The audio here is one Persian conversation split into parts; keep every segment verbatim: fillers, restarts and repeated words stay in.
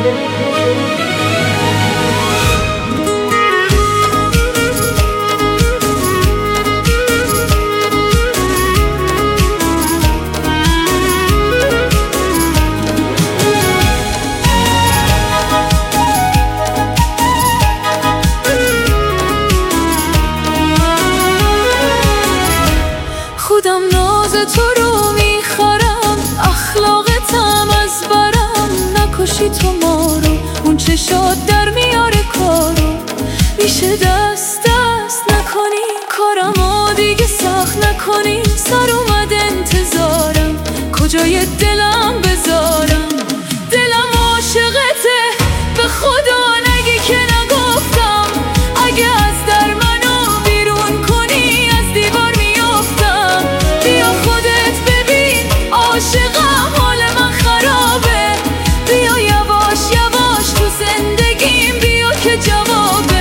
خودم ناز تو رو میخورم، اخلاقتم از برم. نکشی تو ما رو، اون چشات در میاره کارو. میشه دست دست نکنی کارمو دیگه سخت نکنی. سر اومد انتظارم، کجای دلم بذارم؟ دلم عاشقته، به خدا نگی که نگفتم. اگه از در منو بیرون کنی از دیوار میافتم. بیا خودت ببین عاشقم، حال من خرابه. بیا یواش یواش تو زندگیم بیا که جوابه.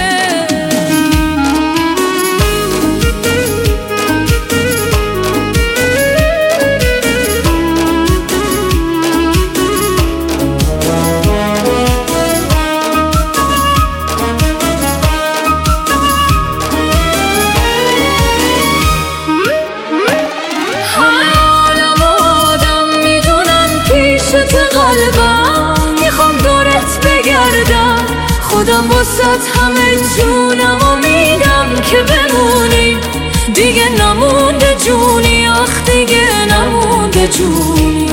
قلبم میخوام دورت بگردم، خودم واسط همه جونمو میدم که بمونی. دیگه نمونده جونی، آخ دیگه نمونده جونی.